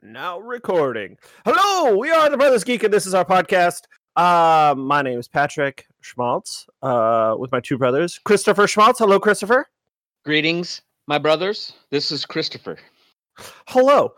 Now recording. Hello, we are the Brothers Geek, and this is our podcast. My name is Patrick Schmaltz, with my two brothers, Christopher Schmaltz. Hello, Christopher. Greetings, my brothers. This is Christopher. Hello.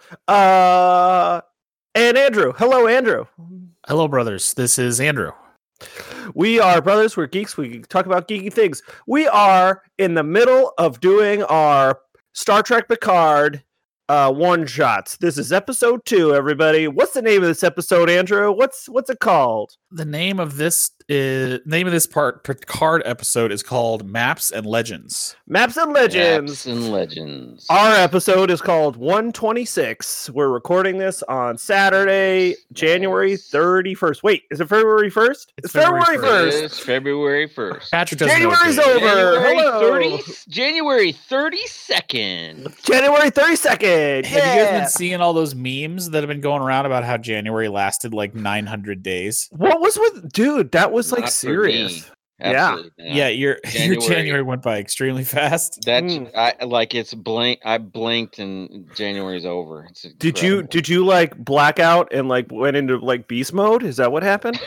And Andrew. Hello, Andrew. Hello, brothers. This is Andrew. We are brothers. We're geeks. We talk about geeky things. We are in the middle of doing our Star Trek Picard one shots. This is episode 2, everybody. What's the name of this episode, Andrew? What's it called? The name of this Picard episode is called Maps and Legends. Maps and Legends. Maps and Legends. Our episode is called 126. We're recording this on Saturday, January 31st. Wait, is it February 1st? It's February 1st. It's February 1st. Patrick doesn't know January's what date it is. over. January 32nd. January 32nd. Have you guys been seeing all those memes that have been going around about how January lasted like 900 days? What was with dude? That was like Not for serious. me. Absolutely not. Yeah, your January. January went by extremely fast. I blinked and January's over. It's incredible. Did you like black out and like went into like beast mode? Is that what happened?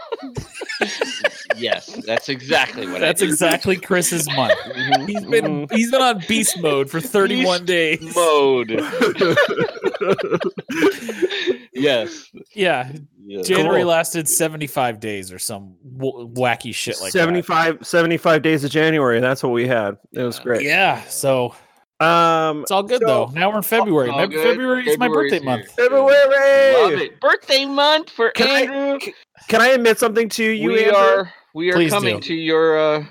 Yes, that's exactly what. That's exactly Chris's month. He's been on beast mode for 31 days. Mode. Yes. Yeah. Yes. January Cool. lasted 75 days or some wacky shit like 75 days of January. That's what we had. It was that. great. Yeah. So it's all good So- though. Now we're in February. All good. February is my February's birthday here. month. February. Love it. Birthday month for Andrew. Can I admit something to you, Andrew? We are Please coming do. to your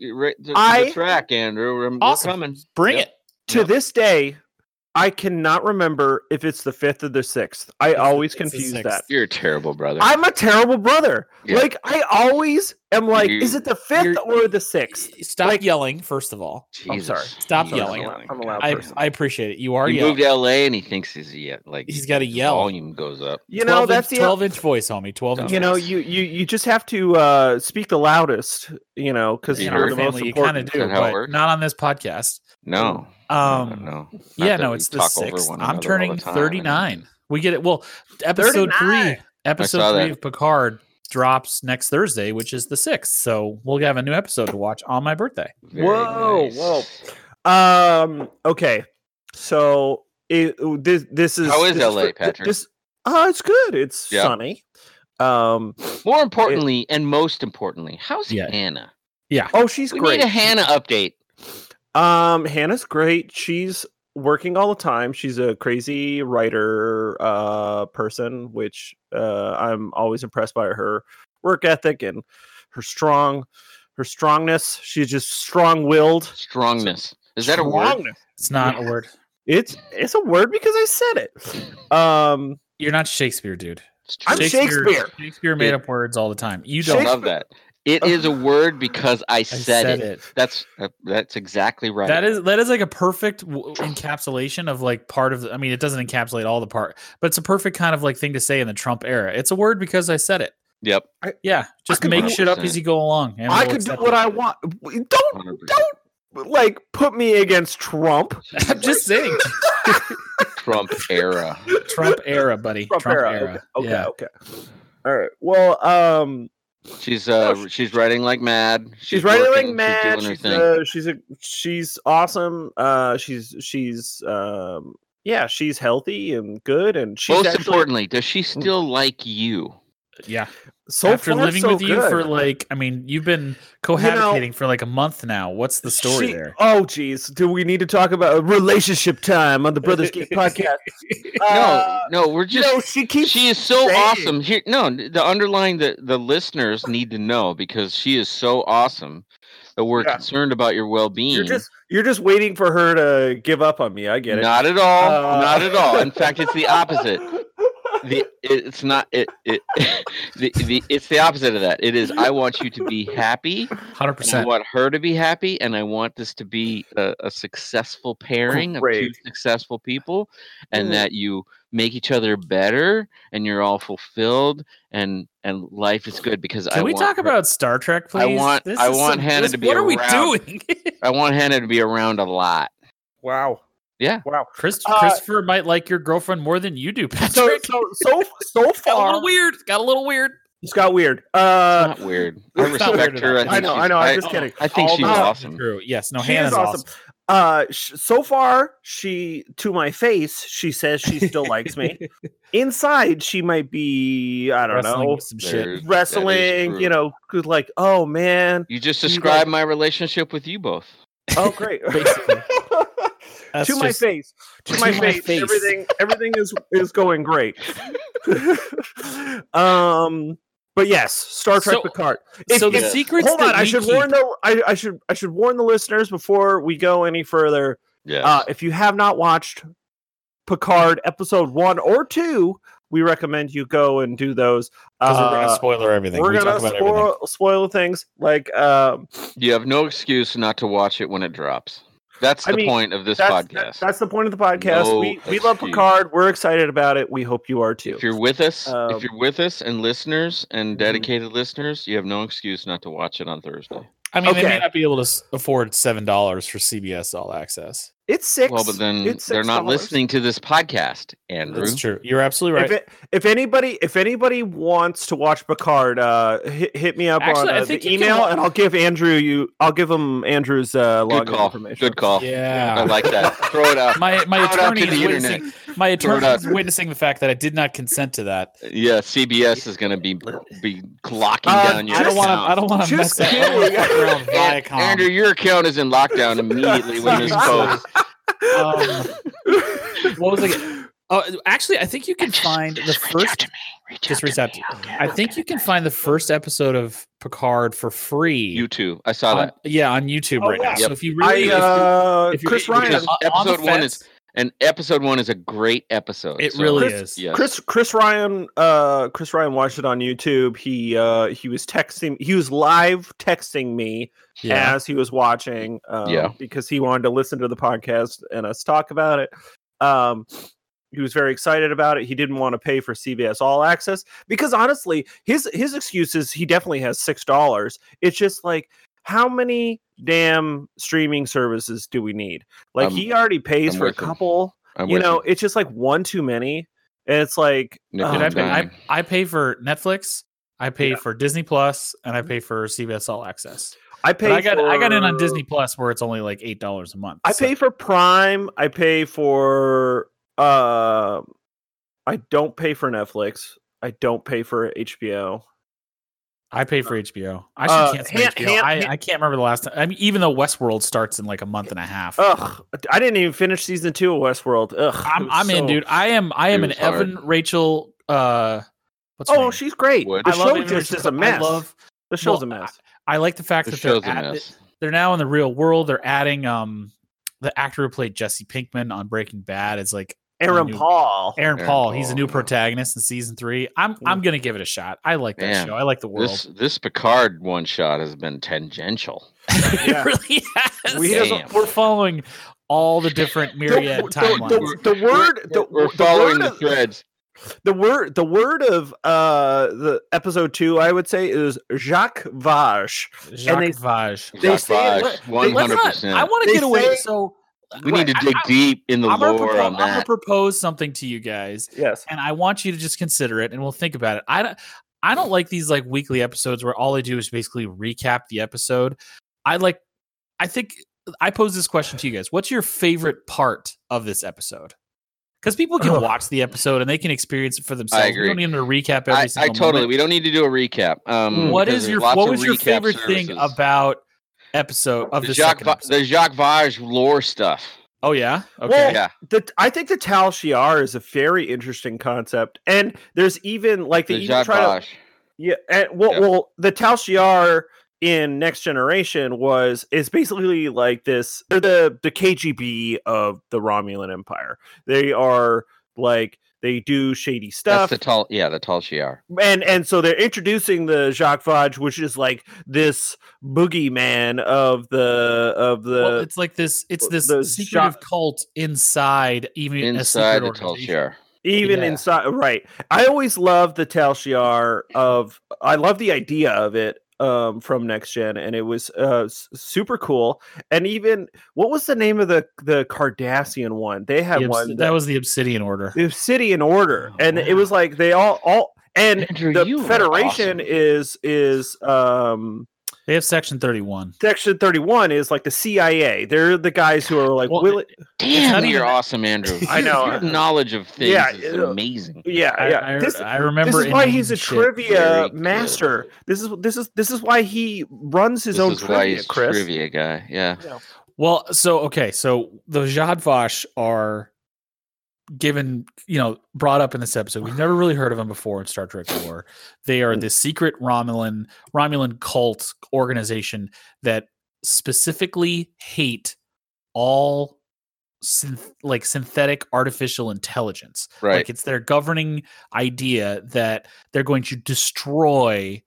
the track, Andrew. We're Awesome. coming. Bring Yep. it. To this day, I cannot remember if it's the 5th or the 6th. I always it's the confuse 6th. that. You're a terrible brother. I'm a terrible brother. Yeah. Like, I always am like, You- is it the 5th you're- or the 6th? Stop Like- yelling, first of all. I'm sorry. Stop Jesus. yelling. I'm a loud I person. appreciate it. You are He yelling. moved to LA and he thinks He's gotta his yell. Volume goes up. You know, that's the 12-inch voice, homie. 12-inch you know, voice. you just have to speak the loudest, you know, because You In know, our you're the most family, you kind of important. do, Is that how it but works? not on this podcast. No. Um, no. Yeah, Not that no, we it's the talk over 6th. one I'm another all turning the time. 39. We get it. Well, episode 39. 3 episode saw 3 that. of Picard drops next Thursday, which is the 6th. So we'll have a new episode to watch on my birthday. Very Whoa, nice. whoa. Okay. So this is How is this LA, for- Patrick? It's good. It's Yeah. sunny. More importantly, and most importantly, how's Yeah. Hannah? Oh, she's We great. need a Hannah update. Hannah's great. She's working all the time. She's a crazy writer person, which I'm always impressed by her work ethic and her strongness. She's just strong-willed. Strongness. Is that a word? Strongness. It's not a word. It's a word because I said it. You're not Shakespeare, dude. I'm Shakespeare. Shakespeare made up words all the time. You don't. I love that. It is a word because I I said it. That's exactly right. That is like a perfect encapsulation of like part of the, I mean, it doesn't encapsulate all the part, but it's a perfect kind of like thing to say in the Trump era. It's a word because I said it. Yep. Yeah, just could make do- shit up as you go along. And I we'll could do accept what it. I want. 100%. Don't like put me against Trump. I'm just saying, Trump era. Trump era, buddy. Trump era. Okay. Yeah. Okay. All right. Well, She's writing like mad. she's writing like working, mad. She's doing her thing. She's awesome. She's healthy and good, and she's Most actually, importantly, does she still like you? Yeah. so After far, living so with you good. for like, I mean, you've been cohabitating for like a month now. What's the story there? Oh, geez. Do we need to talk about relationship time on the Brothers Geek podcast? No, we're just. she keeps. She is so saying- awesome. Here, no, the underlying the listeners need to know because she is so awesome that we're Yeah. concerned about your well-being. You're just waiting for her to give up on me. I get it. Not at all. Uh, Not at all. In fact, it's the opposite. It's not it. It's the opposite of that. It is. I want you to be happy. And I 100%. want her to be happy, and I want this to be a successful pairing of two Great. successful people, and Mm. that you make each other better, and you're all fulfilled, and life is good because Can we talk about Star Trek, please? I want Hannah to be What are we around. doing? I want Hannah to be around a lot. Wow. Yeah. Wow. Christopher might like your girlfriend more than you do, So Patrick. so got a far, little weird. Got a little weird. it's got weird. It's not weird. I it's not weird respect her. at all. I know. I'm just kidding. I think All she's the- awesome. True. Yes. No. She Hannah's is awesome. So far, she to my face, she says she still likes me. Inside, she might be, I don't Wrestling know, with some shit. That is wrestling. true. You know, like, oh man, You just You described my relationship with you both. oh great. Basically. That's to my just- face, to my face. everything is going great. But yes, Star Trek So- Picard. So the Yes. secrets. Hold on, that I we should keep- warn I should warn the listeners before we go any further. Yeah. If you have not watched Picard episode 1 or 2, we recommend you go and do those. 'Cause we're gonna spoiler everything. We're We gonna talk about everything. spoil things like You have no excuse not to watch it when it drops. That's I the mean, point of this that's podcast. that's the point of the podcast. No we love excuse. Picard. We're excited about it. We hope you are too. If you're with us, Um, and listeners and Mhm. dedicated listeners, you have no excuse not to watch it on Thursday. I mean, they Okay. may not be able to afford $7 for CBS All Access. It's $6. Well, but then It's they're not $6. listening to this podcast, Andrew. That's true. You're absolutely right. If anybody wants to watch Picard, hit me up Actually, I on think the you can email, wa- and I'll give him Andrew's Good login call. information. Good call. Yeah. I like that. Throw it out. My Throw it out attorney to is the internet. witnessing. My Throw it attorney out. is witnessing the fact that I did not consent to that. Yeah, CBS is going to be clocking down your I don't want to. account. I don't want to Just mess up. I don't wanna fuck around with Viacom. Andrew, your account is in lockdown immediately when this posts. What was it? Oh, actually, I think you can find the first. Just reach out to me. I think you can find the first episode of Picard for free. You too. I saw that. On YouTube Oh, right now. yeah. So if you really, if you- Chris if you- Ryan. because on the Episode one fence, episode one is a great episode. It so- really Chris- is. Yes. Chris Ryan watched it on YouTube. He was texting. He was live texting me Yeah. as he was watching. Yeah. Because he wanted to listen to the podcast and us talk about it. He was very excited about it. He didn't want to pay for CBS All Access because honestly, his excuse is he definitely has $6. It's just like, how many damn streaming services do we need? Like, he already pays I'm for a with him. couple. I'm You with know, it's just like one too many. And it's like, Nickel Dude, and I dime. I pay for Netflix, I pay Yeah. for Disney Plus, and I pay for CBS All Access. I But pay. I got in on for- Disney Plus where it's only like $8 a month. I So- pay for Prime. I pay for. I don't pay for Netflix. I don't pay for HBO. I pay for HBO. I should cancel HBO. Han- I can't remember the last time. I mean, even though Westworld starts in like a month and a half. Ugh, I didn't even finish season 2 of Westworld. Ugh, it I'm was in, so- dude. I am It an was hard. Evan Rachel. What's her Oh, name? she's great. Wood. The I love show Evan just Rachel is a Wood. mess. The show's a well, mess. I like the fact The that show's a mess. they're now in the real world. They're adding the actor who played Jesse Pinkman on Breaking Bad. It's like Aaron new- Paul. Aaron Aaron Paul. He's a new Paul. protagonist in season 3. I'm gonna give it a shot. I like that Man, show. I like the world. This Picard one shot has been tangential. Yeah. It really has. Damn. We're following all the different myriad timelines. The word. We're the following word the of- threads. The word of the episode 2, I would say, is Jacques Vage. Jacques they- Vage. They Jacques say- Vage, they- let's not- 100%. I want to They get away. say- So We need to I- dig deep in the I'm gonna lore propose, on I'm gonna that. propose something to you guys, Yes. and I want you to just consider it, and we'll think about it. I don't like these like weekly episodes where all I do is basically recap the episode. I think I pose this question to you guys: what's your favorite part of this episode? Because people can Ugh. watch the episode and they can experience it for themselves. agree. We don't need them to recap every I single totally. moment. We don't need to do a recap. What because is there's your lots what of was your recap favorite thing services. about episode of the the Jacques second episode? the Jacques Vage lore stuff? Oh yeah, okay. Well, Yeah, I think the Tal Shiar is a very interesting concept, and there's even like they the even Jacques try to Vage. yeah. And, well, the Tal Shiar in Next Generation is basically like this. They're the KGB of the Romulan Empire. They are like they do shady That's stuff. the tall. Yeah, the tall Shiar. And so they're introducing the Jacques Vage, which is like this boogeyman of the Well, it's like this. It's this the secretive cult inside, even a Inside secret the tall organization. Shiar. even Yeah. inside, right? I always love the Tal Shiar I love the idea of it. from Next Gen, and it was super cool. And even what was the name of the Cardassian one? They had one that was the Obsidian Order. The Obsidian Order, and it was like they all and Andrew, the you are Federation awesome. is They have Section 31. Section 31 is like the CIA. They're the guys who are like, Well, Damn, not you're even- awesome, Andrew. I know. Your knowledge of things Yeah, is amazing. yeah. I remember. This is why in he's a shit. trivia Very master. good. This is why he runs his This own is why trivia, he's Chris. trivia guy. Yeah. Well, so the Zhat Vash are given, brought up in this episode. We've never really heard of them before in Star Trek lore. They are this secret Romulan cult organization that specifically hate all synthetic artificial intelligence. Right. Like it's their governing idea that they're going to destroy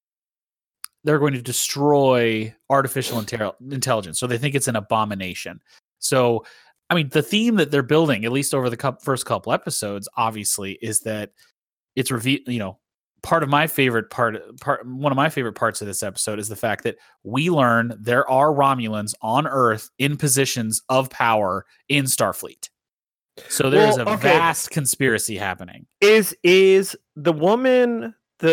artificial intelligence. So they think it's an abomination. So, I mean, the theme that they're building, at least over the first couple episodes, obviously, is that it's one of my favorite parts of this episode is the fact that we learn there are Romulans on Earth in positions of power in Starfleet. So there is a vast conspiracy happening. Is the woman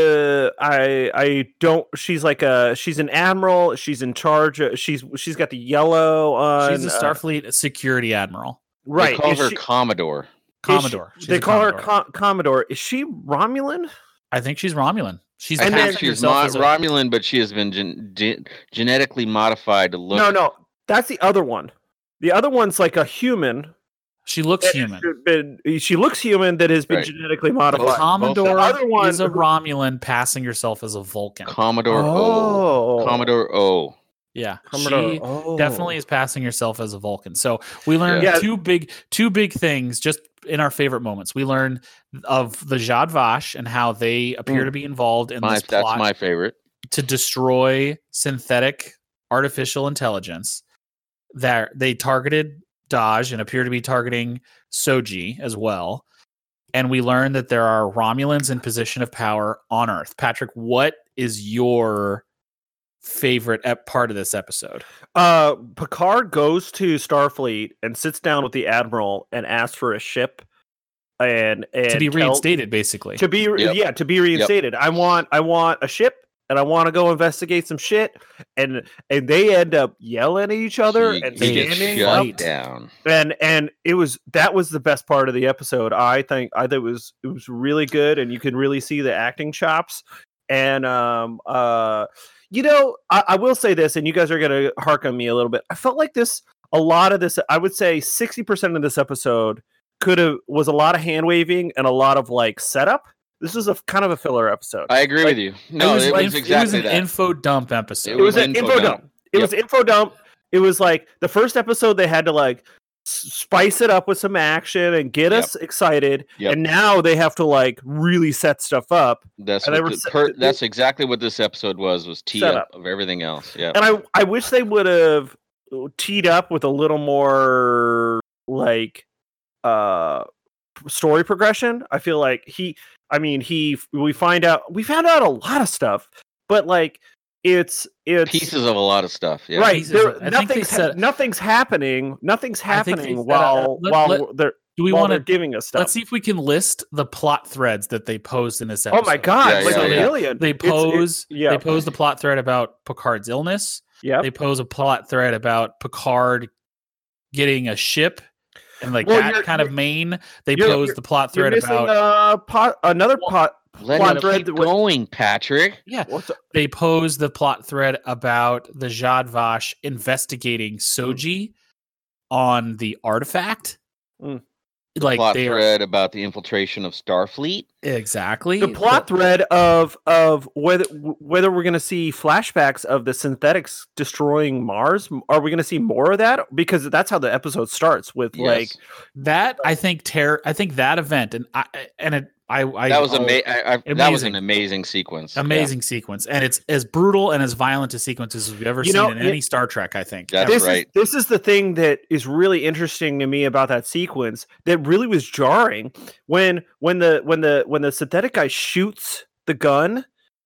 she's an admiral, she's in charge, she's got the yellow on, she's a Starfleet security admiral. Right. They call her Commodore. Commodore. They call her Commodore. Is she Romulan? I think she's Romulan. She's Romulan, but she has been genetically modified to look. No, that's the other one. The other one's like a human. She looks human. She looks human that has been genetically modified. Commodore is a Romulan passing herself as a Vulcan. Commodore O. Commodore O. Yeah, she definitely is passing herself as a Vulcan. So we learned two big things just in our favorite moments. We learned of the Zhat Vash and how they appear to be involved in this plot. That's my favorite. To destroy synthetic artificial intelligence. That they targeted Dahj and appear to be targeting Soji as well. And we learned that there are Romulans in position of power on Earth. Patrick, what is your favorite part of this episode? Picard goes to Starfleet and sits down with the Admiral and asks for a ship and to be reinstated, basically. To be reinstated. Yep. I want a ship. And I want to go investigate some shit, and they end up yelling at each other and standing up down. And that was the best part of the episode. I think it was really good, and you can really see the acting chops. And I will say this, and you guys are gonna hark on me a little bit. I felt like a lot of this. I would say 60% of this episode was a lot of hand waving and a lot of like setup. This was a kind of a filler episode. I agree with you. No, it was exactly an info dump episode. It was an info dump. It was info dump. It was like the first episode they had to like spice it up with some action and get us excited. Yep. And now they have to like really set stuff up. That's exactly what this episode was tee up of everything else. Yeah. And I wish they would have teed up with a little more like story progression. I feel like we found out a lot of stuff, but like it's pieces of a lot of stuff. Yeah. Right. Nothing's happening. Nothing's happening while they're giving us stuff. Let's see if we can list the plot threads that they posed in this episode. Oh my god, a million. They pose the plot thread about Picard's illness. Yeah. They pose a plot thread about Picard getting a ship. And like that kind of main, they pose the plot thread about another plot thread going, Patrick. Yeah, they pose the plot thread about the Zhat Vash investigating Soji on the artifact. Like plot thread about the infiltration of Starfleet. The Exactly. plot thread of whether we're going to see flashbacks of the synthetics destroying Mars. Are we going to see more of that? Because that's how the episode starts with like that. I think that event that was an amazing sequence. Sequence, and it's as brutal and as violent a sequence as we've ever seen in any Star Trek. I think that's right. This is the thing that is really interesting to me about that sequence. That really was jarring when the synthetic guy shoots the gun,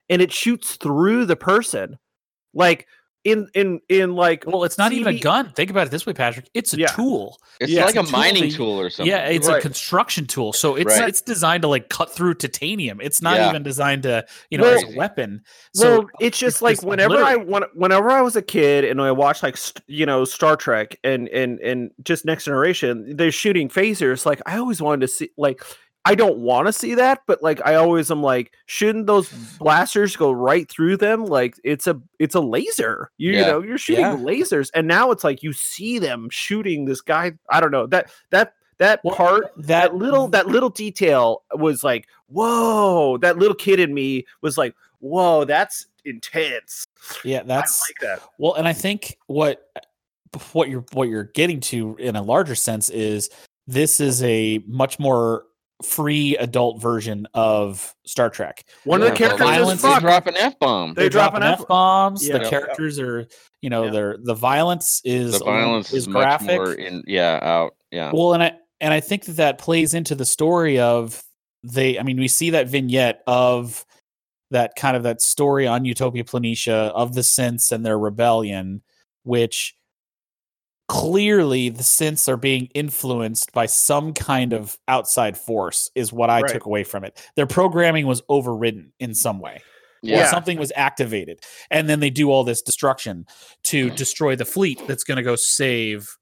and it shoots through the person. Like in like, well, it's not even a CB gun. Think about it this way, Patrick. It's a Yeah. tool. It's Yeah. like It's a a tool mining that- tool or something. Yeah, it's Right. a construction tool. So it's Right. it's designed to like cut through titanium. It's not Yeah. even designed to, Well- as a weapon. So well, it's just it's like just whenever I was a kid and I watched like Star Trek and just Next Generation, they're shooting phasers. Like I always wanted to see, like I don't want to see that, but like I always am like, shouldn't those blasters go right through them? Like it's a laser. You Yeah. know, you're shooting Yeah. lasers, and now it's like you see them shooting this guy. I don't know that Well, part. that That little detail was like, whoa, that little kid in me was like, whoa, that's intense. yeah, that's I like that. well, and I think what you're getting to in a larger sense is this is a much more free adult version of Star Trek. One of the Yeah, characters violence- is They fuck. drop an F-bomb. They drop an F bombs. Yeah. The characters are, Yeah. the violence is The violence is much graphic. more out. Yeah. Well, and I think that plays into the story of we see that vignette of that kind of that story on Utopia Planitia of the synths and their rebellion, which clearly the synths are being influenced by some kind of outside force is what I Right. took away from it. Their programming was overridden in some way. Yeah. Or something was activated. And then they do all this destruction to destroy the fleet that's going to go save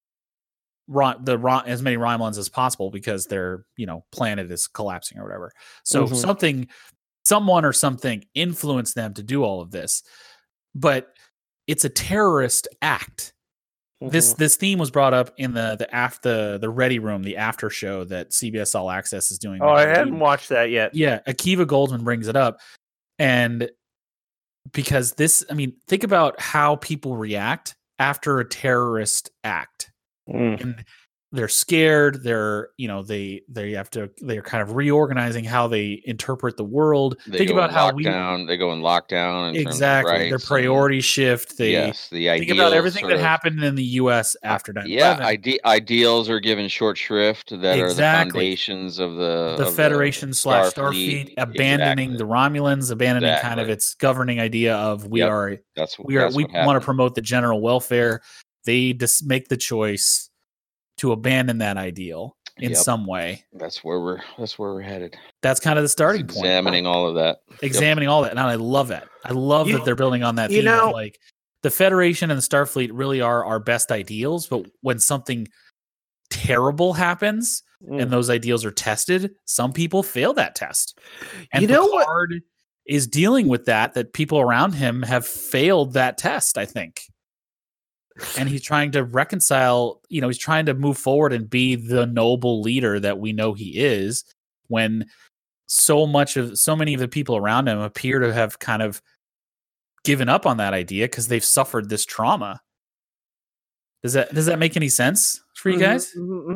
as many Romulans as possible because their planet is collapsing or whatever. So Mhm. someone or something influenced them to do all of this, but it's a terrorist act. Mhm. This theme was brought up in the Ready Room, the after show that CBS All Access is doing. Oh, I hadn't watched that yet. Yeah, Akiva Goldsman brings it up, and because think about how people react after a terrorist act. And they're scared. They're they're kind of reorganizing how they interpret the world. They go in lockdown. In exactly terms of their rights priorities shift. They yes, the think ideals about everything sort that of- happened in the U.S. after 9/11. Yeah, ideals are given short shrift that are the Exactly. foundations of the Federation / Starfleet abandoning the Romulans, abandoning kind of its governing idea of we want to promote the general welfare. They just make the choice to abandon that ideal in some way. That's where we're headed. That's kind of the starting point. Examining all of that. Examining all that. And I love that. I love that they're building on that theme of like the Federation and the Starfleet really are our best ideals, but when something terrible happens and those ideals are tested, some people fail that test. And Picard is dealing with that people around him have failed that test, I think. And he's trying to reconcile, he's trying to move forward and be the noble leader that we know he is, when so many of the people around him appear to have kind of given up on that idea because they've suffered this trauma. Does that make any sense for you guys?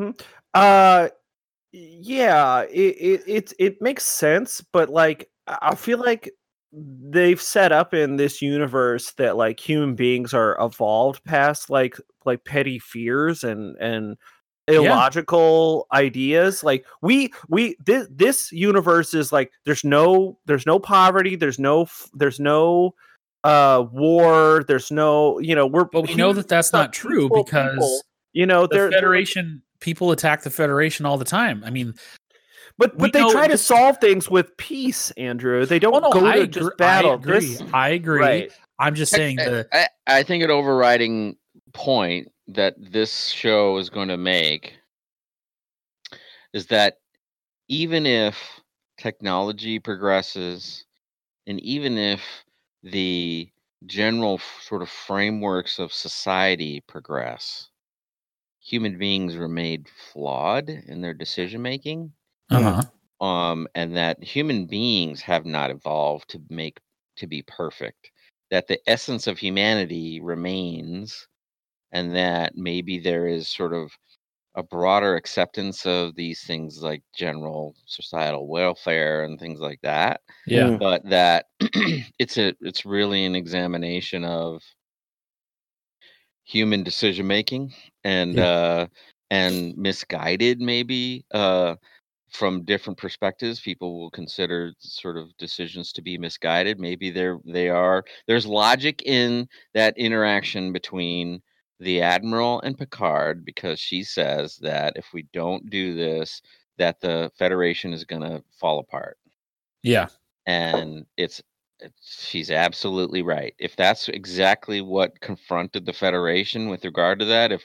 Yeah, it makes sense, but like I feel like they've set up in this universe that like human beings are evolved past like petty fears and illogical ideas. Like this universe is like there's no poverty, there's no war, there's no but we know that's not true because the Federation people attack the Federation all the time. I mean, but they try to solve things with peace, Andrew. They don't go to just battle. I agree. Right. I'm just saying I think an overriding point that this show is going to make is that even if technology progresses and even if the general sort of frameworks of society progress, human beings remain flawed in their decision making. And that human beings have not evolved to be perfect, that the essence of humanity remains, and that maybe there is sort of a broader acceptance of these things like general societal welfare and things like that. Yeah. But that it's really an examination of human decision making and misguided maybe from different perspectives, people will consider sort of decisions to be misguided. Maybe there's logic in that interaction between the Admiral and Picard, because she says that if we don't do this, that the Federation is going to fall apart. Yeah. And she's absolutely right. If that's exactly what confronted the Federation with regard to that, if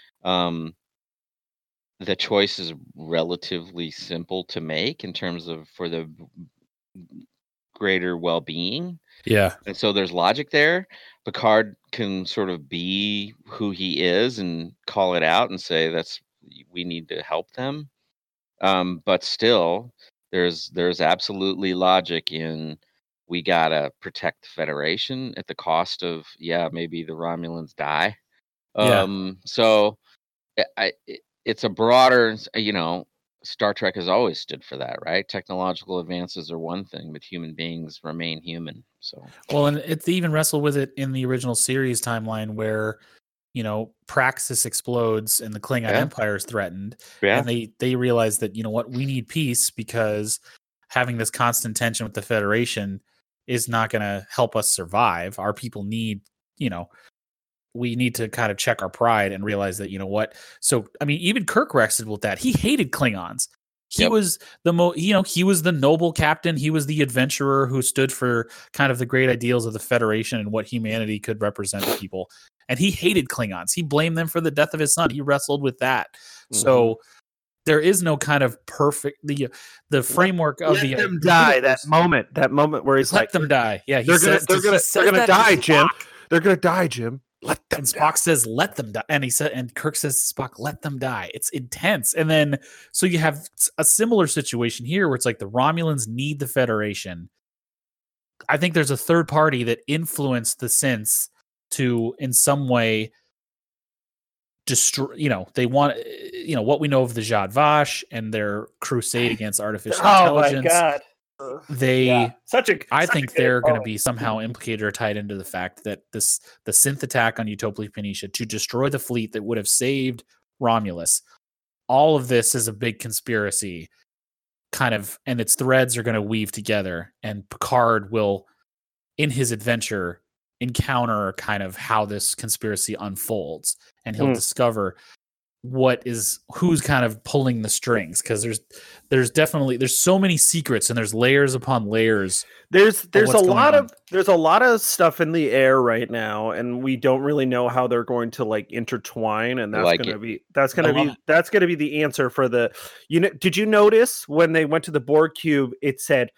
the choice is relatively simple to make in terms of for the greater well-being. Yeah. And so there's logic there. Picard can sort of be who he is and call it out and say we need to help them. But still, there's absolutely logic in we gotta protect the Federation at the cost of maybe the Romulans die. So it's a broader, Star Trek has always stood for that, right? Technological advances are one thing, but human beings remain human. So well, and it's even wrestled with it in the original series timeline where, Praxis explodes and the Klingon Empire is threatened, and they realize that we need peace because having this constant tension with the Federation is not going to help us survive. Our people need, we need to kind of check our pride and realize that, So, I mean, even Kirk wrestled with that. He hated Klingons. He was he was the noble captain. He was the adventurer who stood for kind of the great ideals of the Federation and what humanity could represent to people. And he hated Klingons. He blamed them for the death of his son. He wrestled with that. Mm-hmm. So there is no kind of perfect the framework of let them die. That moment where he's let them die. Yeah, they're gonna die, Jim. They're gonna die, Jim. Let them and Spock says, let them die. And Kirk says to Spock, let them die. It's intense. And then, so you have a similar situation here where it's like the Romulans need the Federation. I think there's a third party that influenced the synths to, in some way, destroy, they want, what we know of the Zhat Vash and their crusade against artificial intelligence. Oh my God. I think they're going to be somehow implicated or tied into the fact that the synth attack on Utopia Planitia to destroy the fleet that would have saved Romulus. All of this is a big conspiracy, kind of, and its threads are going to weave together. And Picard will, in his adventure, encounter kind of how this conspiracy unfolds, and he'll discover who's kind of pulling the strings, because there's so many secrets and there's layers upon layers. There's a lot of stuff in the air right now, and we don't really know how they're going to intertwine, and that's going to be the answer for the did you notice when they went to the Borg cube, it said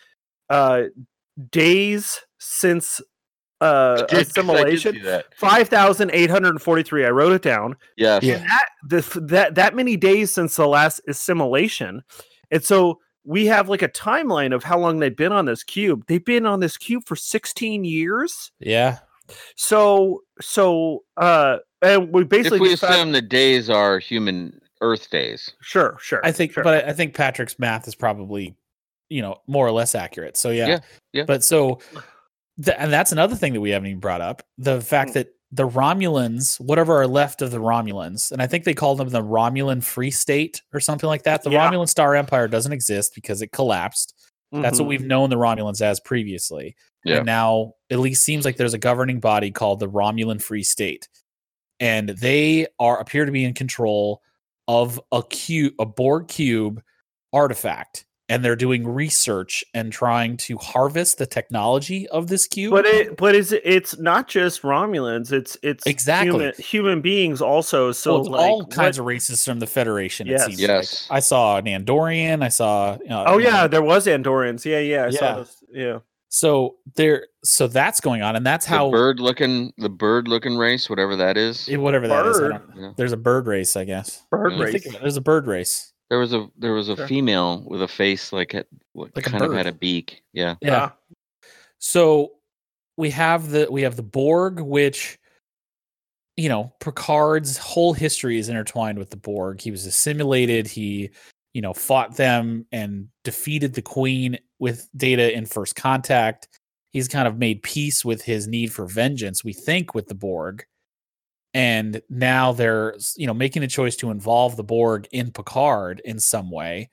days since assimilation, 5,843. I wrote it down. Yeah. That many days since the last assimilation, and so we have a timeline of how long they've been on this cube. They've been on this cube for 16 years. Yeah. So and we basically if we assume the days are human Earth days. Sure. I think Patrick's math is probably more or less accurate. So yeah. But so. And that's another thing that we haven't even brought up. The fact that the Romulans, whatever are left of the Romulans, and I think they call them the Romulan Free State or something like that. The Romulan Star Empire doesn't exist because it collapsed. Mm-hmm. That's what we've known the Romulans as previously. Yeah. And now at least seems like there's a governing body called the Romulan Free State. And they appear to be in control of a Borg cube artifact. And they're doing research and trying to harvest the technology of this cube. But it's not just Romulans. It's exactly human beings also. So it's all kinds of races from the Federation. Yes. It seems like. I saw an Andorian. I saw. There was Andorians. Yeah. I saw this. Yeah. So that's going on, and that's how the bird looking race, whatever that is. Whatever that is. There's a bird race, I guess. There's a bird race. There was a female with a face like kind of had a beak. Yeah. Yeah. So we have the Borg, which Picard's whole history is intertwined with the Borg. He was assimilated. He fought them and defeated the Queen with Data in First Contact. He's kind of made peace with his need for vengeance, we think, with the Borg. And now they're, making a choice to involve the Borg in Picard in some way.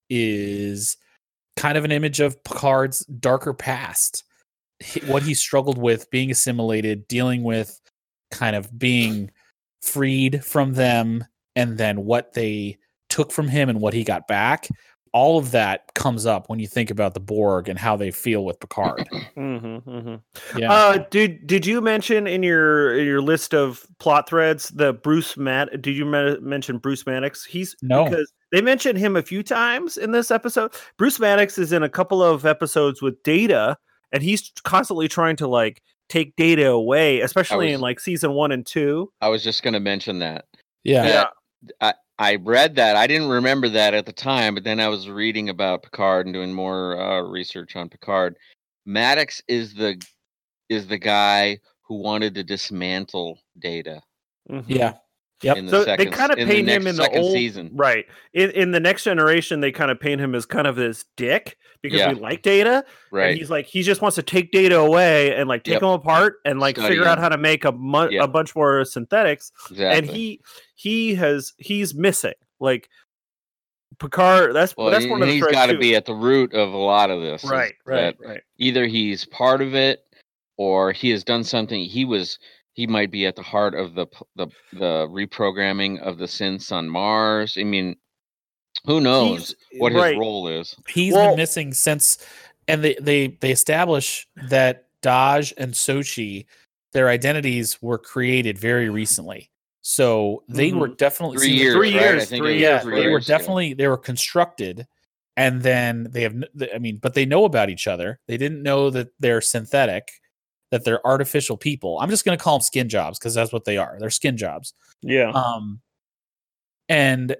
is kind of an image of Picard's darker past, what he struggled with, being assimilated, dealing with kind of being freed from them, and then what they took from him and what he got back. All of that comes up when you think about the Borg and how they feel with Picard. Yeah. Did you mention in your list of plot threads the did you mention Bruce Maddox? No. Because they mentioned him a few times in this episode. Bruce Maddox is in a couple of episodes with Data, and he's constantly trying to like take Data away, especially in like season 1 and 2. I was just going to mention that. Yeah. I read that. I didn't remember that at the time, but then I was reading about Picard and doing more research on Picard. Maddox is the guy who wanted to dismantle Data. Mm-hmm. Yeah. Yep. So they kind of paint him in the old season, right? In the Next Generation, they kind of paint him as kind of this dick because we like Data, right? And he's like he just wants to take Data away and like take him apart and like figure out how to make a bunch more synthetics. Exactly. And he's missing like Picard. That's one of the. He's got to be at the root of a lot of this, right? Either he's part of it or he has done something. He might be at the heart of the reprogramming of the synths on Mars. I mean, who knows what his role is? He's been missing since, and they establish that Dahj and Sochi, their identities were created very recently. So they were definitely 3 years. 3 years. Right? I think they were definitely they were constructed, and then they have. I mean, but they know about each other. They didn't know that they're synthetic, that they're artificial people. I'm just going to call them skin jobs because that's what they are. They're skin jobs. Yeah. And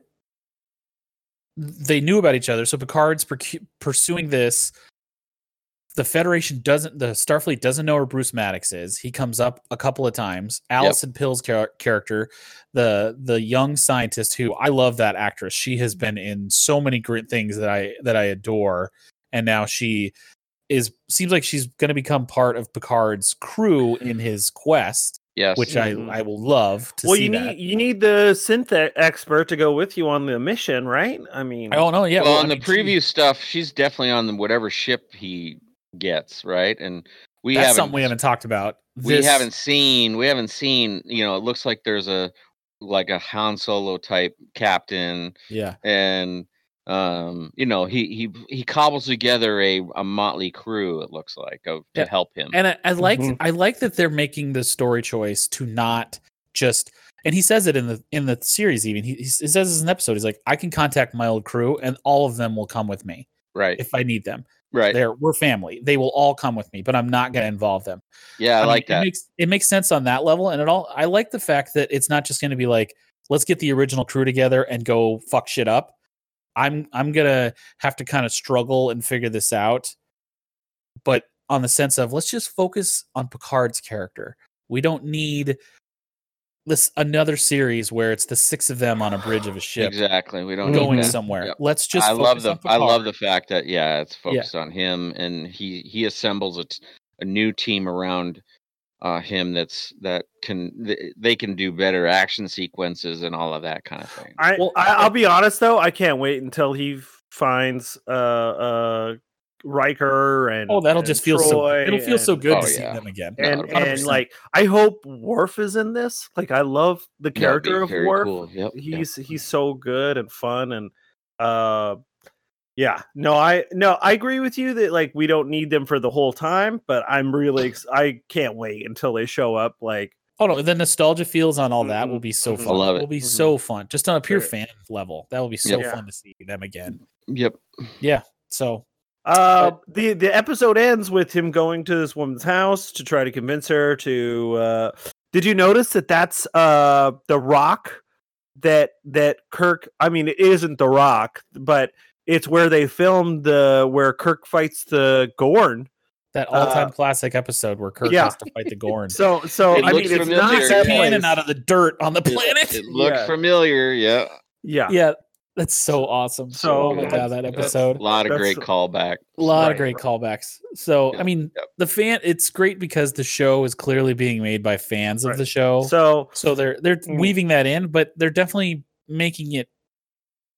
they knew about each other. So Picard's pursuing this. The Starfleet doesn't know where Bruce Maddox is. He comes up a couple of times. Alison Pill's character, the young scientist who I love that actress. She has been in so many great things that I adore. And now seems like she's going to become part of Picard's crew in his quest. Yes, which I will love to see. You need the synth expert to go with you on the mission, right? I mean, I don't know. Yeah, well, on the preview stuff, she's definitely on whatever ship he gets, right? And that's something we haven't talked about. We haven't seen. You know, it looks like there's a Han Solo type captain. Yeah, and. You know, he cobbles together a motley crew. It looks like to help him. And I like that they're making the story choice to not just. And he says it in the series. Even he says this in an episode. He's like, I can contact my old crew, and all of them will come with me, right? If I need them, right? We're family. They will all come with me, but I'm not going to involve them. Yeah, I like that. It makes sense on that level, and I like the fact that it's not just going to be like, let's get the original crew together and go fuck shit up. I'm gonna have to kind of struggle and figure this out, but on the sense of let's just focus on Picard's character. We don't need another series where it's the 6 of them on a bridge of a ship. Exactly, we don't going need that. somewhere. Yep. Let's just. I love the fact that it's focused on him, and he assembles a new team around him that can do better action sequences and all of that kind of thing. I'll be honest though, I can't wait until he finds Riker and that'll just feel Troy so good to see them again. And like I hope Worf is in this. Like I love the character of Worf. Cool. Yep. He's so good and fun and yeah, I agree with you that like we don't need them for the whole time, but I'm really I can't wait until they show up. Like, the nostalgia feels on all that will be so fun. I love it. Will be so fun, just on a pure fan level. That will be so fun to see them again. Yep. Yeah. So, the episode ends with him going to this woman's house to try to convince her to. Did you notice that that's the rock that Kirk? I mean, it isn't the rock, but it's where they filmed where Kirk fights the Gorn. That all-time classic episode where Kirk has to fight the Gorn. So I mean, it's not cannon out of the dirt on the planet. It looked familiar. Yeah. That's so awesome. So, oh my god, that episode. A lot of great callbacks. A lot of great callbacks. So I mean, it's great because the show is clearly being made by fans of the show. So they're weaving that in, but they're definitely making it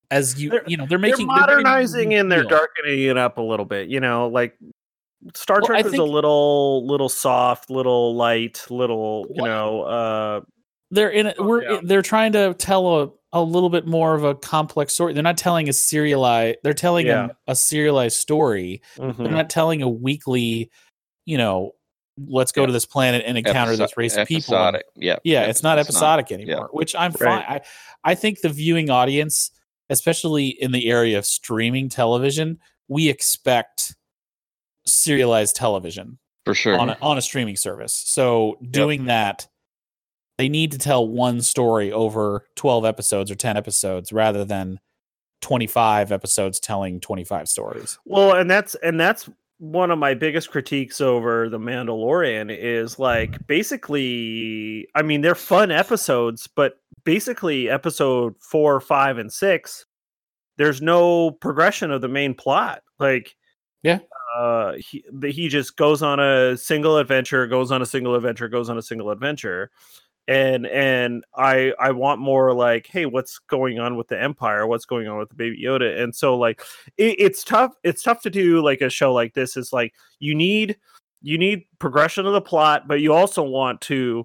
as you know, they're They're making modernizing and they're real. darkening it up a little bit. You know, like Star Well, Trek I is a think- little soft, little light, little They're in. yeah. They're trying to tell a little bit more of a complex story. They're not telling a serialized. They're telling Yeah. a serialized story. mhm. They're not telling a weekly. You know, let's go Yeah. to this planet and encounter this race of people. and- Episodic. Yeah. Yeah, it's not episodic anymore, yeah. which I'm Right. fine. I think the viewing audience, especially in the area of streaming television, we expect serialized television For sure. on a streaming service. So doing that, they need to tell one story over 12 episodes or 10 episodes rather than 25 episodes telling 25 stories. Well, and that's one of my biggest critiques over The Mandalorian is like basically, I mean, they're fun episodes, but basically episode 4, 5, and 6, there's no progression of the main plot. Like, Yeah. He just goes on a single adventure, goes on a single adventure, goes on a single adventure. And I want more like, hey, what's going on with the Empire? What's going on with the Baby Yoda? And so like it's tough. It's tough to do like a show like this. It's like you need progression of the plot, but you also want to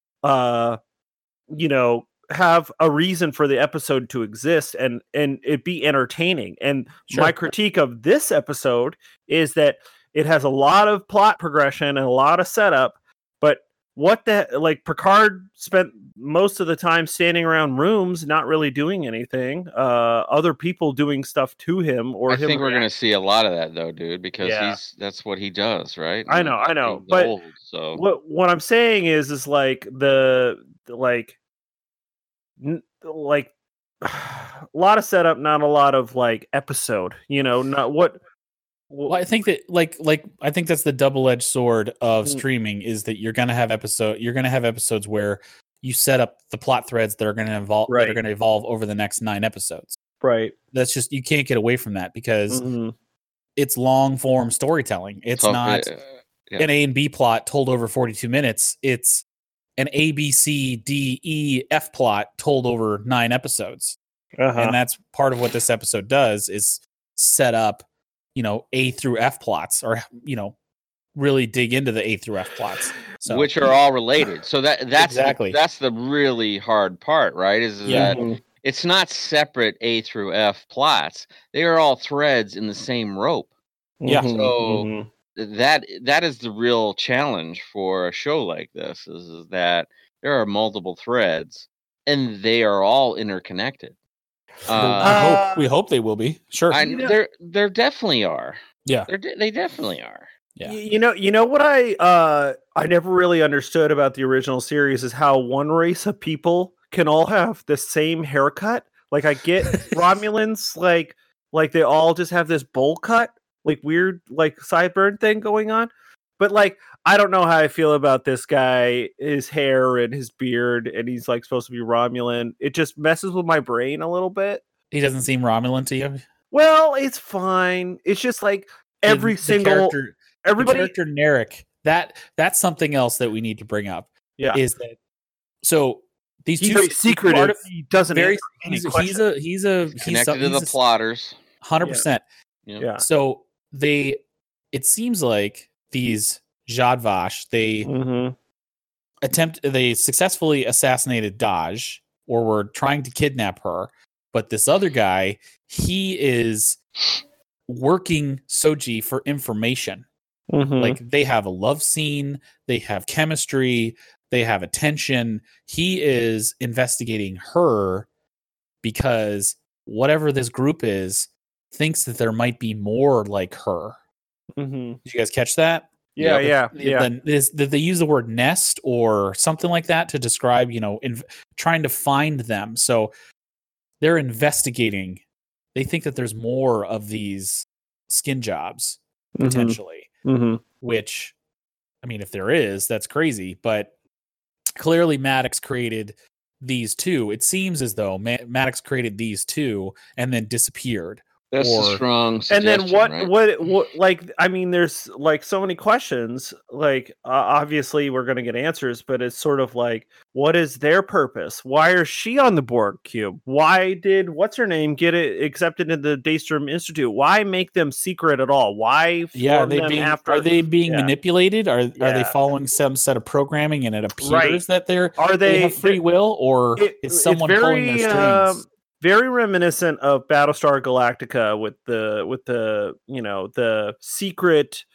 you know, have a reason for the episode to exist and it be entertaining. And Sure. my critique of this episode is that it has a lot of plot progression and a lot of setup, but what the like Picard spent most of the time standing around rooms not really doing anything, other people doing stuff to him or I him think we're gonna react- see a lot of that though, dude, because Yeah. that's what he does, right? I know, He's but old, so what I'm saying is like the like like a lot of setup, not a lot of like episode, you know, not what. Well, I think that like I think that's the double-edged sword of Mm. streaming is that you're going to have episodes where you set up the plot threads that are going to evolve over the next 9 episodes. Right. That's just, you can't get away from that because Mhm. it's long form storytelling. It's So, not yeah. an A and B plot told over 42 minutes. It's an A, B, C, D, E, F plot told over 9 episodes. Uh-huh. And that's part of what this episode does is set up, you know, A through F plots, or, you know, really dig into the A through F plots. So Which are all related. So that's Exactly. that's the really hard part, right? Is Yeah. that Mhm. it's not separate A through F plots. They are all threads in the same rope. Yeah. Mhm. So Mhm. that is the real challenge for a show like this is that there are multiple threads and they are all interconnected. we hope they will be. Sure. There definitely are. Yeah. They definitely are. Yeah. You know what I never really understood about the original series is how one race of people can all have the same haircut. Like I get Romulans like they all just have this bowl cut, like weird like sideburn thing going on. But like I don't know how I feel about this guy, his hair and his beard, and he's like supposed to be Romulan. It just messes with my brain a little bit. He doesn't seem Romulan to you. Well, it's fine. It's just like every single everybody. The character Narek, that's something else that we need to bring up. Yeah. Is that so? These He's two very secretive. part of- He doesn't very answer any he's questions. Connected to the plotters. 100%. Yeah. So it seems like these Jadvash, Mm-hmm. they successfully assassinated Daj, or were trying to kidnap her, but this other guy, he is working Soji for information. Mm-hmm. Like they have a love scene, they have chemistry, they have attention. He is investigating her because whatever this group is thinks that there might be more like her. Mm-hmm. Did you guys catch that? Yeah. Did they use the word nest or something like that to describe, you know, trying to find them? So they're investigating. They think that there's more of these skin jobs potentially, Mm-hmm. which, I mean, if there is, that's crazy. But clearly Maddox created these two. It seems as though Maddox created these two and then disappeared. That's a Or strong And suggestion, then right? what like I mean there's like so many questions, like obviously we're going to get answers, but it's sort of like what is their purpose? Why is she on the Borg cube? Why did what's her name get it accepted into the Daystrom Institute? Why make them secret at all? Why yeah, form them after? are they being Yeah. manipulated? Are they Yeah. following some set of programming and it Right. appears that Are they they have free will, or is it's someone pulling their strings? very reminiscent of Battlestar Galactica with the you know the secret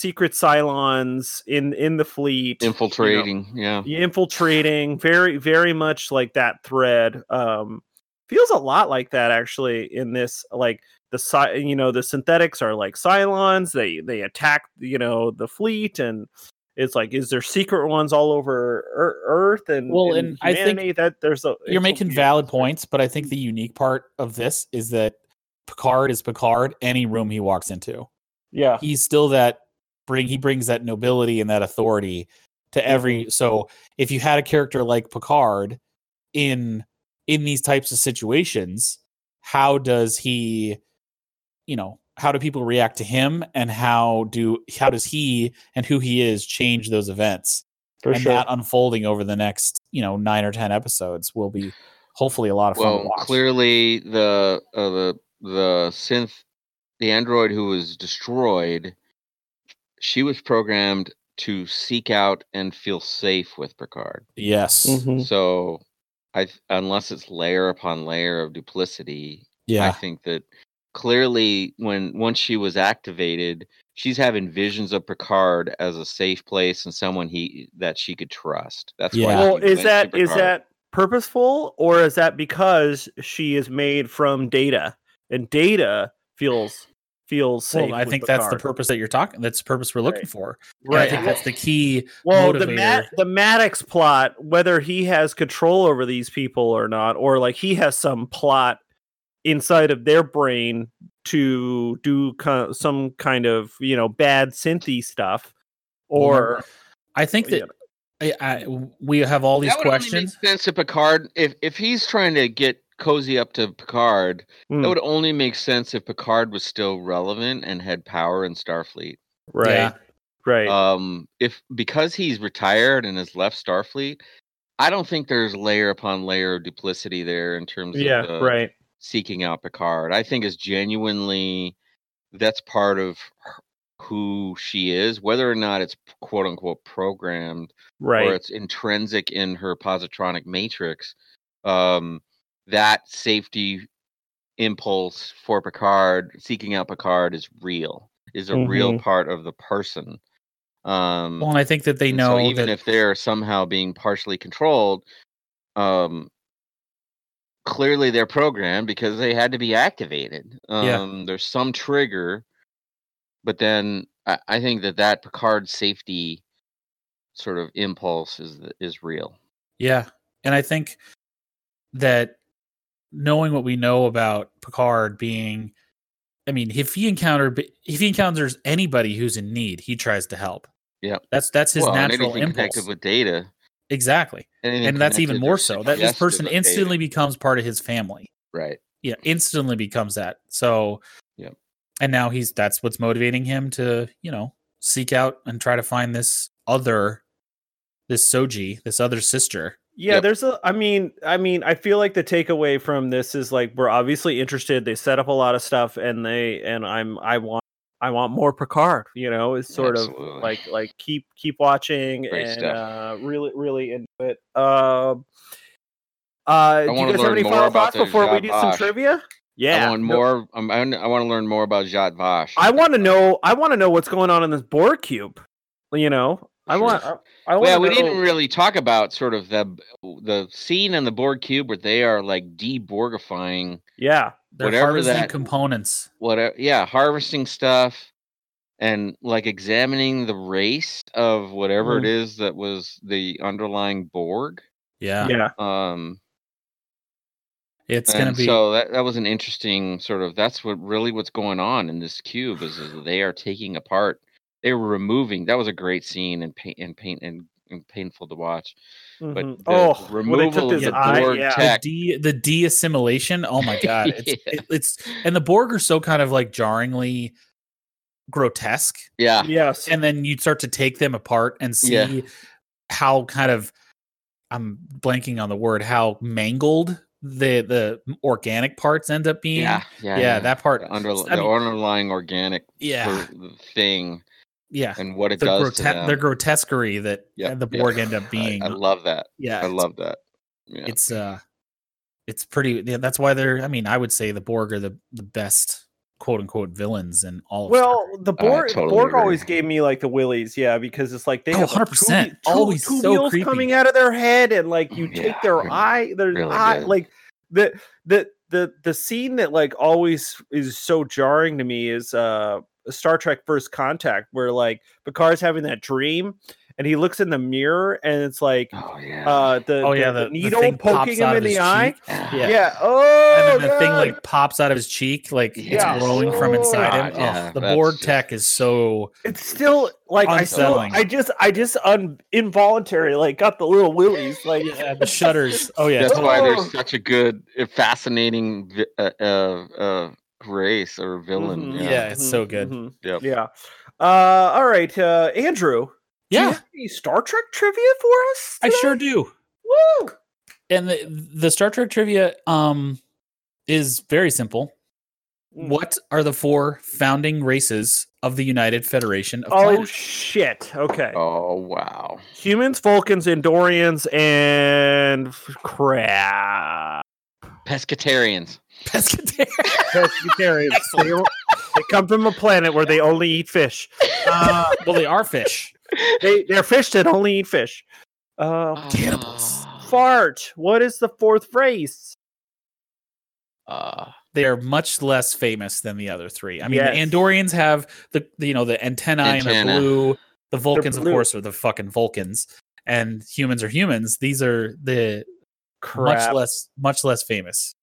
Cylons in the fleet Infiltrating, infiltrating, very much like that thread. Feels a lot like that actually in this, like the synthetics are like Cylons, they attack the fleet, and it's like, is there secret ones all over Earth and And I humanity? think that there's you're making valid points, but I think the unique part of this is that Picard is Picard any room he walks into. Yeah. He's still he brings that nobility and that authority to every. So if you had a character like Picard in these types of situations, how does he, how do people react to him, and how does he and who he is change those events? That unfolding over the next 9 or 10 episodes will be hopefully a lot of fun to watch. Clearly the synth, the android who was destroyed, she was programmed to seek out and feel safe with Picard. Yes. Mm-hmm. So unless it's layer upon layer of duplicity, I think that clearly once she was activated, she's having visions of Picard as a safe place and someone that she could trust. That's why. Well, is that purposeful, or is that because she is made from Data and Data feels safe? Well, I think that's the purpose that you're talking. That's the purpose we're looking for. Right. I think that's the key. Well, motivator. the Maddox plot, whether he has control over these people or not, or like he has some plot inside of their brain to do some kind of bad synthy stuff, or I think that we have all these questions. Only make sense to Picard if he's trying to get cozy up to Picard. That would only make sense if Picard was still relevant and had power in Starfleet. Right. Yeah. Right. Because he's retired and has left Starfleet, I don't think there's layer upon layer of duplicity there in terms of seeking out Picard. I think is genuinely that's part of who she is, whether or not it's quote unquote programmed, or it's intrinsic in her positronic matrix. That safety impulse for Picard, seeking out Picard, is a real part of the person. And I think that they know even if they're somehow being partially controlled, clearly they're programmed because they had to be activated. There's some trigger, but then I think that Picard safety sort of impulse is real. Yeah, and I think that knowing what we know about Picard being, I mean, if he encounters anybody who's in need, he tries to help. Yeah, that's his natural impulse. Connected with Data. Exactly. And that's even more so. That this person instantly becomes part of his family. Right. Yeah, instantly becomes that. So, and now that's what's motivating him to, seek out and try to find this Soji, this other sister. Yeah, I feel like the takeaway from this is like we're obviously interested. They set up a lot of stuff, and I want more Picard. It's sort of like keep watching. Great and stuff. Really into it. Do you guys have any final thoughts before we do some trivia? Yeah, I want more. I want to learn more about Zhat Vash. I want to know what's going on in this Borg cube. We didn't really talk about sort of the scene in the Borg cube where they are like de-Borgifying. Yeah, they're harvesting components. Harvesting stuff and like examining the race of whatever it is that was the underlying Borg. Yeah. It's going to be so that was an interesting sort of that's what's going on in this cube is they are taking apart. They were removing. That was a great scene and and painful to watch. Mhm. But Oh, the when they took removal of this the eye, Borg yeah. tech, The de-assimilation. Oh my god, Yeah. it's and the Borg are so kind of like jarringly grotesque, yeah, Yes. and then you start to take them apart and see Yeah. how kind of, I'm blanking on the word, how mangled the organic parts end up being. yeah, that part. the, I the mean, underlying organic yeah, thing yeah, and what it the does to them. the grotesquerie that Yep, the Borg end up being. I love that. Yeah, I love that. Yeah. It's pretty. Yeah, that's why they're. I mean, I would say the Borg are the best quote unquote villains in all. Of Star Well, Trek. the Borg, totally the Borg agree. always gave me like the willies, yeah, because it's like they Oh, have like, 100%. Always so tubules creepy. coming out of their head, and like you Yeah, take their really- eye, their really eye, good. like the scene that like always is so jarring to me is Star Trek First Contact, where like Picard's having that dream, and he looks in the mirror, and it's like Oh yeah. the needle thing poking pops him out in of the his eye. cheek. Yeah. Yeah. Oh, And then the thing God. like pops out of his cheek, like Yes. it's glowing from inside God, him. yeah, The that's Borg just- tech is so. It's still like Unsettling. I just involuntary like got the little willies like Yeah, the shudders. Oh yeah, That's why Oh. there's such a good, fascinating race or villain. Mhm. Yeah, it's so good. Mhm. Yep. Yeah. All right, Andrew. Do you yeah. have any Star Trek trivia for us? I today? sure do. Woo! And the Star Trek trivia is very simple. Mm. What are the 4 founding races of the United Federation of Oh Planets? shit. Okay. Oh wow. Humans, Vulcans, Andorians, and crap. Pescatarians. Pescatarian. Pescatarians. They come from a planet where they only eat fish. Well, they are fish. They're fish that only eat fish. Cannibals. Fart. What is the 4th race? They are much less famous than the other 3. I mean, Yes. the Andorians have the antennae and they're Antenna. blue. The Vulcans, of blue. course, are the fucking Vulcans, and humans are humans. These are the Crap. much less famous.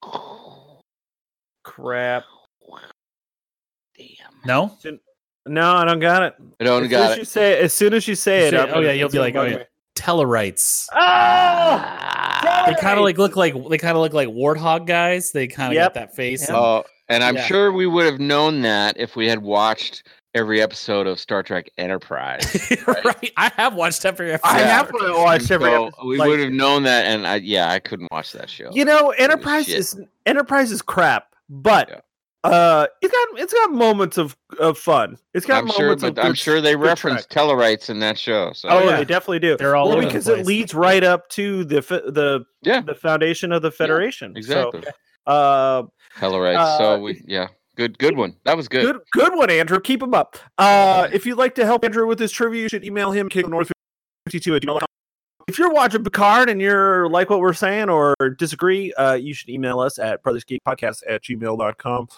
Crap. Damn. No, No, I don't got it. I don't As got it. as soon as you say it, I'm oh gonna- yeah, you'll it's be gonna like, oh bug yeah, me. Tellarites. Ah! They kind of look like warthog guys. They kind of Yep. got that face. Yep. and- Oh, and I'm Yeah. sure we would have known that if we had watched every episode of Star Trek Enterprise. right. I have watched every episode. I Yeah. have watched every So episode. we Like, would have known that, and I couldn't watch that show. you know, Enterprise shit. is crap, but Yeah. it's got moments of fun. It's got I'm sure, moments but of I'm good- sure they good reference Trek. Tellarites in that show. So Oh, yeah. they definitely do. They're all over the because it place. leads right up to the Yeah. the foundation of the Federation. exactly. So, Tellarites. So good one. That was good. good one, Andrew. Keep him up. If you'd like to help Andrew with his trivia, you should email him kingdomnorth52@gmail.com. If you're watching Picard and you're like what we're saying or disagree, you should email us at brothersgeekpodcast@gmail.com.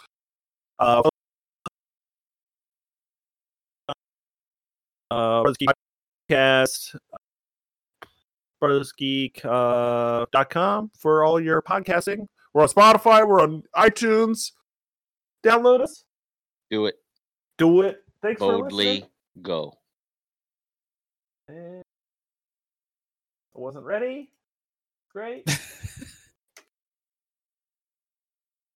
Brothers Geek Podcast, brothersgeek.com for all your podcasting. We're on Spotify. We're on iTunes. Download us. Do it Do it. Thanks for boldly. listening. Go. I wasn't ready. Great.